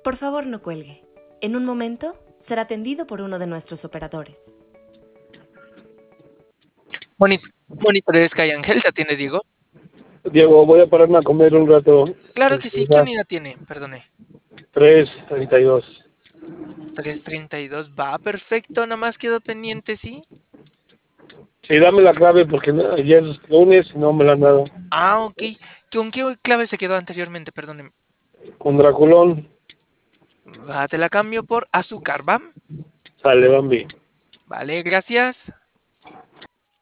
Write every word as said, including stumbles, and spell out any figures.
Por favor, no cuelgue. En un momento será atendido por uno de nuestros operadores. Moni- Monitores Sky Ángel, ¿te atiende Diego? Diego, voy a pararme a comer un rato. Claro que sí. ¿Qué Descansar. unidad tiene? Perdone. tres treinta y dos. tres treinta y dos. Va, perfecto. Nada más quedó pendiente, ¿sí? Sí, dame la clave porque no- ayer es lunes y no me la han dado. Ah, ok. ¿Con qué clave se quedó anteriormente? Perdóneme. Con Draculón. Va, te la cambio por azúcar, ¿va? Sale, Bambi. Vale, gracias.